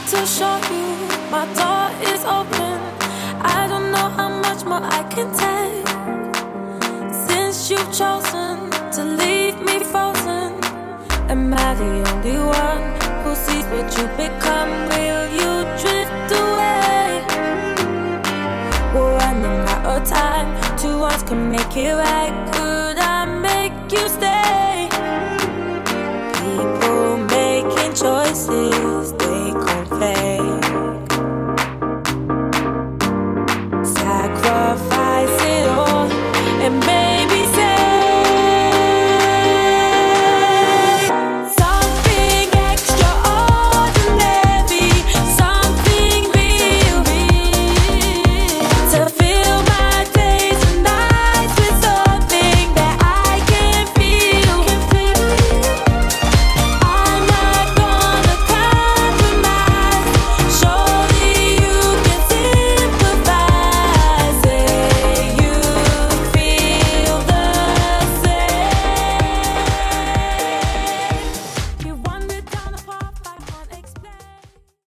to show you my door is open. I don't know how much more I can take. Since you've chosen to leave me frozen, am I the only one who sees what you become? Will you drift away? We're running out of time. Two ones can make it right.